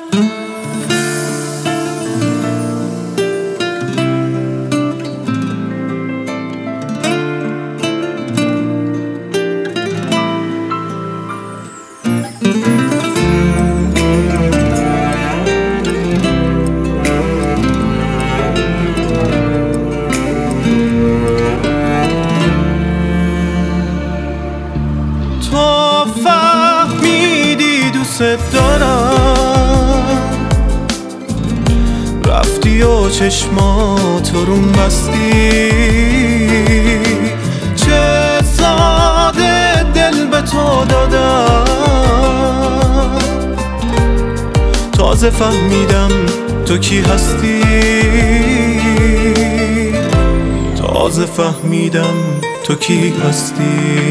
تو فهمیدی دوست دارم، رفتی و چشماتو روم بستی، چه ساده دل به تو دادم، تازه فهمیدم تو کی هستی، تازه فهمیدم تو کی هستی.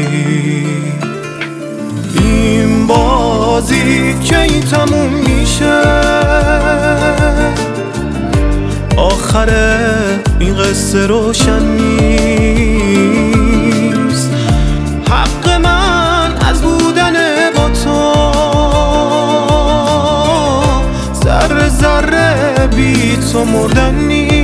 این بازی کی تموم میشه؟ آخر این قصه روشن نیست. حق من از بودن با تو ذره ذره بی تو مردن نیست.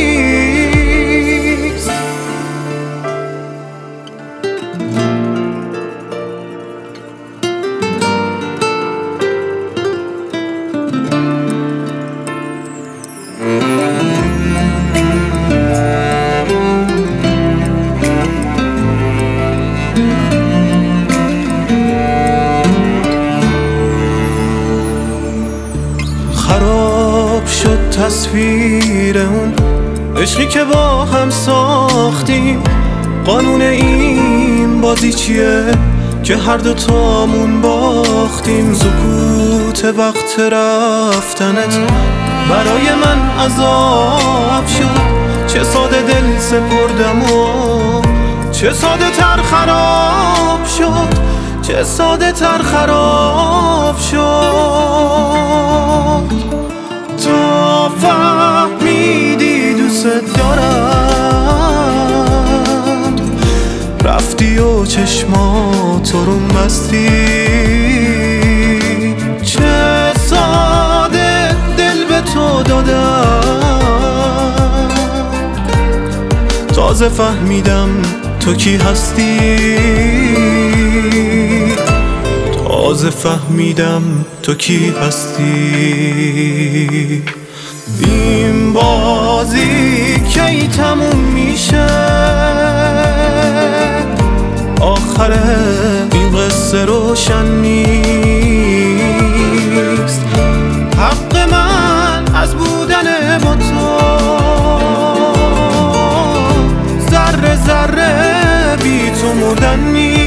خراب شد تصویر اون عشقی که با هم ساختیم. قانون این بازی چیه که هر دو تامون باختیم؟ سکوت وقت رفتنت برای من عذاب شد. چه ساده دل سپردم و چه ساده تر خراب شد، چه ساده تر خراب شد. تو فهمیدی دوست دارم، رفتی و چشماتو روم بستی، چه ساده دل به تو دادم، تازه فهمیدم تو کی هستی، تازه فهمیدم تو کی هستی. این بازی کی تموم میشه؟ آخر این قصه روشن نیست. حق من از بودن با تو ذره ذره بی تو مردن نیست.